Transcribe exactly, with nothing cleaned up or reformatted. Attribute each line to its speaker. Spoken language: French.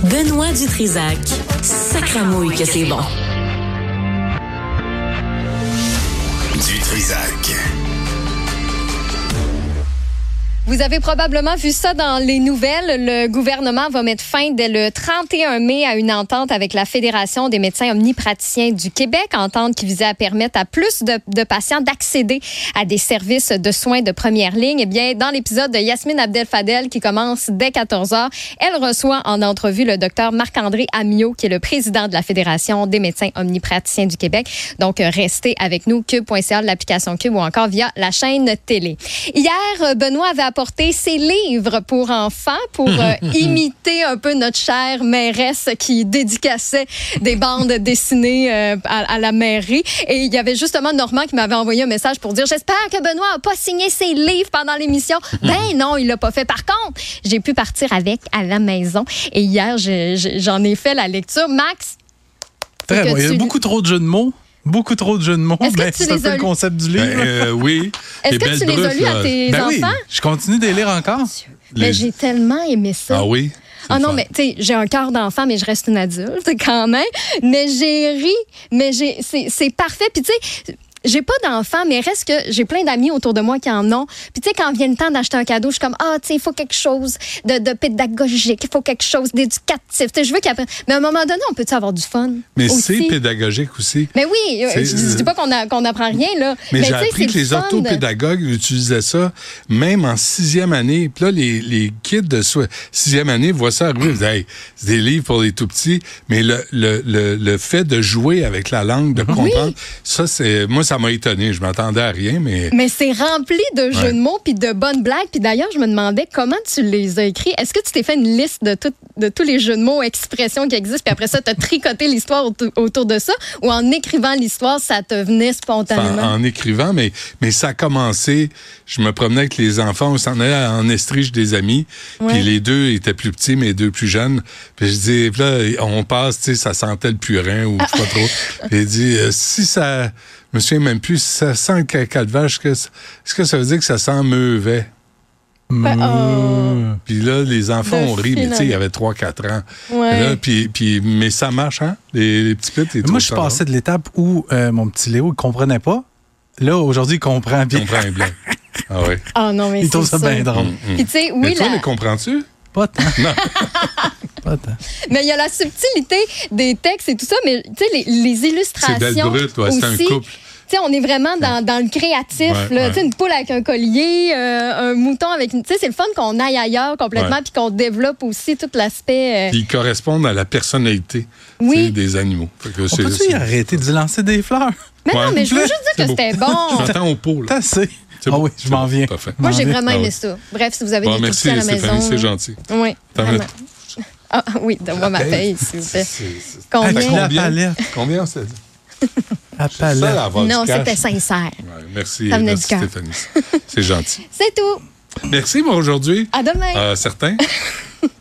Speaker 1: Benoît Dutrisac. Sacramouille que c'est bon.
Speaker 2: Dutrisac.
Speaker 3: Vous avez probablement vu ça dans les nouvelles. Le gouvernement va mettre fin dès le trente et un mai à une entente avec la Fédération des médecins omnipraticiens du Québec, entente qui visait à permettre à plus de, de patients d'accéder à des services de soins de première ligne. Eh bien, dans l'épisode de Yasmine Abdel-Fadel qui commence dès quatorze heures, elle reçoit en entrevue le docteur Marc-André Ammiot, qui est le président de la Fédération des médecins omnipraticiens du Québec. Donc, restez avec nous, cube point c a, l'application Cube ou encore via la chaîne télé. Hier, Benoît avait apporté ses livres pour enfants pour euh, imiter un peu notre chère mairesse qui dédicaçait des bandes dessinées euh, à, à la mairie. Et il y avait justement Normand qui m'avait envoyé un message pour dire « J'espère que Benoît n'a pas signé ses livres pendant l'émission. » Ben non, il l'a pas fait. Par contre, j'ai pu partir avec à la maison. Et hier, je, je, j'en ai fait la lecture. Max?
Speaker 4: Très bon. Il y a beaucoup trop de jeux de mots. Beaucoup trop de jeux de mots.
Speaker 3: Est-ce que
Speaker 4: ben,
Speaker 3: tu
Speaker 4: c'est un
Speaker 3: les
Speaker 4: peu
Speaker 3: as
Speaker 4: le concept du livre.
Speaker 5: Ben, euh, oui.
Speaker 3: Est-ce
Speaker 5: les
Speaker 3: que
Speaker 5: belles
Speaker 3: tu les as
Speaker 5: brutes,
Speaker 3: lus à
Speaker 5: là.
Speaker 3: tes
Speaker 4: Ben oui,
Speaker 3: enfants?
Speaker 4: je continue de les lire encore.
Speaker 3: Mais
Speaker 5: Les-
Speaker 3: j'ai tellement aimé ça.
Speaker 5: Ah oui? C'est
Speaker 3: Ah
Speaker 5: le
Speaker 3: non,
Speaker 5: fun.
Speaker 3: mais tu sais, j'ai un cœur d'enfant, mais je reste une adulte quand même. Mais j'ai ri, mais j'ai, c'est, c'est parfait. Puis tu sais, j'ai pas d'enfants, mais reste que j'ai plein d'amis autour de moi qui en ont. Puis tu sais, quand vient le temps d'acheter un cadeau, je suis comme, ah, tu sais, il faut quelque chose de, de pédagogique, il faut quelque chose d'éducatif. Tu sais, je veux qu'après. Mais à un moment donné, on peut-tu avoir du fun?
Speaker 5: Mais
Speaker 3: aussi?
Speaker 5: c'est pédagogique aussi.
Speaker 3: Mais oui,
Speaker 5: C'est-
Speaker 3: je, je dis pas qu'on, a, qu'on apprend rien, là.
Speaker 5: Mais, j'ai
Speaker 3: tu sais,
Speaker 5: appris
Speaker 3: c'est
Speaker 5: que
Speaker 3: le
Speaker 5: les
Speaker 3: fun de-
Speaker 5: orthopédagogues utilisaient ça même en sixième année. Puis là, les, les kids de so- sixième année voient ça arriver. Ils disent, hey, c'est des livres pour les tout-petits. Mais le, le, le, le fait de jouer avec la langue, de comprendre, ça, c'est moi, ça m'a étonné. Je m'attendais à rien, mais...
Speaker 3: Mais c'est rempli de jeux
Speaker 5: Ouais.
Speaker 3: de mots puis de bonnes blagues. Puis d'ailleurs, je me demandais comment tu les as écrits. Est-ce que tu t'es fait une liste de, tout, de tous les jeux de mots, expressions qui existent, puis après ça, tu as tricoté l'histoire autour, autour de ça? Ou en écrivant l'histoire, ça te venait
Speaker 5: En,
Speaker 3: spontanément?
Speaker 5: en écrivant, mais, mais ça a commencé. Je me promenais avec les enfants, on s'en allait en Estrie chez des amis,
Speaker 3: Ouais.
Speaker 5: puis les deux étaient plus petits, mais les deux plus jeunes. Puis je dis, puis là, on passe, tu sais, ça sentait le purin ou je sais pas trop. Puis il dit, euh, si ça, je me souviens même plus, si ça sent le caca de vache, que, est-ce que ça veut dire que ça sent meuvet?
Speaker 3: Ben, oh.
Speaker 5: Puis là, les enfants
Speaker 3: De
Speaker 5: ont ri, mais tu sais, il y
Speaker 3: finalement.
Speaker 5: avait trois quatre ans.
Speaker 3: Ouais.
Speaker 5: Là, puis, puis, mais ça marche, hein? Les, les petits pits, ils
Speaker 4: Moi,
Speaker 5: trouvent
Speaker 4: je suis
Speaker 5: ça
Speaker 4: passé de l'étape où euh, mon petit Léo ne comprenait pas. Là, aujourd'hui, il comprend
Speaker 5: drôle.
Speaker 4: bien.
Speaker 5: On prend un blanc. Ah oui.
Speaker 3: Ah non, mais
Speaker 4: Il trouve
Speaker 3: c'est
Speaker 4: ça bien drôle.
Speaker 3: Puis tu sais, oui,
Speaker 5: mais toi,
Speaker 3: la-
Speaker 5: les comprends-tu?
Speaker 4: Pas tant.
Speaker 5: Non.
Speaker 4: Pas tant.
Speaker 3: mais il y a la subtilité des textes et tout ça, mais tu sais, les, les
Speaker 5: C'est
Speaker 3: illustrations
Speaker 5: belle brute, ouais, c'est un
Speaker 3: aussi.
Speaker 5: couple.
Speaker 3: Tu sais, on est vraiment dans, dans le créatif.
Speaker 5: Ouais,
Speaker 3: là.
Speaker 5: ouais.
Speaker 3: Tu sais, une poule avec un collier, euh, un mouton avec une... Tu sais, c'est le fun qu'on aille ailleurs complètement
Speaker 5: Ouais.
Speaker 3: puis qu'on développe aussi tout l'aspect... euh,
Speaker 5: Puis ils correspondent à la personnalité
Speaker 3: Oui.
Speaker 5: tu sais, des animaux. Fait que
Speaker 4: On
Speaker 5: c'est-
Speaker 4: peut-tu
Speaker 5: c'est-
Speaker 4: y arrêter de lancer des fleurs?
Speaker 3: Mais non,
Speaker 5: Ouais.
Speaker 3: mais je veux juste
Speaker 5: C'est
Speaker 3: dire que
Speaker 5: beau.
Speaker 3: c'était
Speaker 5: Je
Speaker 3: bon.
Speaker 5: m'attends au pot, là.
Speaker 4: T'as assez.
Speaker 5: C'est
Speaker 4: Ah
Speaker 5: beau.
Speaker 4: oui, je
Speaker 5: C'est
Speaker 4: m'en
Speaker 5: beau.
Speaker 4: viens.
Speaker 5: Parfait.
Speaker 3: Moi, j'ai
Speaker 4: M'en
Speaker 3: vraiment
Speaker 5: Ah
Speaker 3: aimé
Speaker 5: ouais.
Speaker 3: ça. Bref, si vous avez
Speaker 5: Bon,
Speaker 3: des
Speaker 5: merci,
Speaker 3: petits à la
Speaker 5: Stéphanie,
Speaker 3: maison...
Speaker 5: c'est gentil.
Speaker 3: Oui,
Speaker 5: T'en
Speaker 3: vraiment.
Speaker 5: veux-
Speaker 3: Ah oui, donne-moi ma paye, s'il vous plaît.
Speaker 5: C'est- c'est-
Speaker 3: Combien?
Speaker 4: Avec la
Speaker 5: Combien?
Speaker 4: palette.
Speaker 5: Combien c'est?
Speaker 4: La
Speaker 5: Ça,
Speaker 4: palette.
Speaker 5: avoir du
Speaker 3: Non,
Speaker 5: cash.
Speaker 3: c'était sincère.
Speaker 5: Ouais, merci,
Speaker 3: Ça venait
Speaker 5: merci
Speaker 3: du cœur.
Speaker 5: Stéphanie. C'est gentil.
Speaker 3: C'est tout.
Speaker 5: Merci pour aujourd'hui.
Speaker 3: À demain.
Speaker 5: Euh, certain.